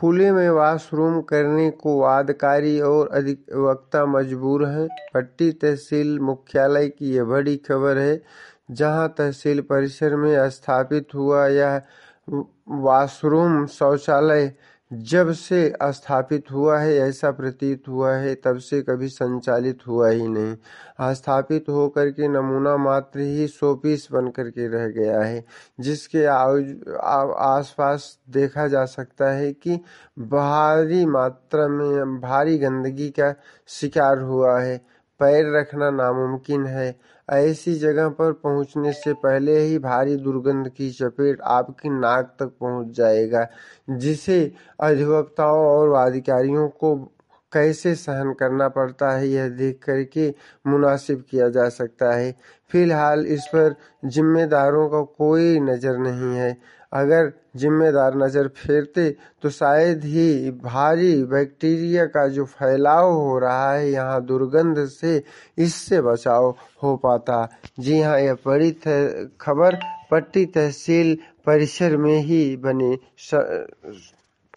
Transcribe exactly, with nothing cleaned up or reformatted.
खुले में वॉशरूम करने को वादकारी और अधिवक्ता मजबूर हैं। पट्टी तहसील मुख्यालय की यह बड़ी खबर है, जहां तहसील परिसर में स्थापित हुआ यह वॉशरूम शौचालय जब से स्थापित हुआ है, ऐसा प्रतीत हुआ है तब से कभी संचालित हुआ ही नहीं। स्थापित होकर के नमूना मात्र ही शोपीस बन करके रह गया है, जिसके आसपास देखा जा सकता है कि भारी मात्रा में भारी गंदगी का शिकार हुआ है। पैर रखना नामुमकिन है। ऐसी जगह पर पहुंचने से पहले ही भारी दुर्गंध की चपेट आपकी नाक तक पहुंच जाएगा, जिसे अधिवक्ताओं और अधिकारियों को कैसे सहन करना पड़ता है, यह देख करके मुनासिब किया जा सकता है। फिलहाल इस पर जिम्मेदारों का कोई नज़र नहीं है। अगर जिम्मेदार नज़र फेरते तो शायद ही भारी बैक्टीरिया का जो फैलाव हो रहा है यहाँ दुर्गंध से, इससे बचाव हो पाता। जी हाँ, यह बड़ी खबर पट्टी तहसील परिसर में ही बनी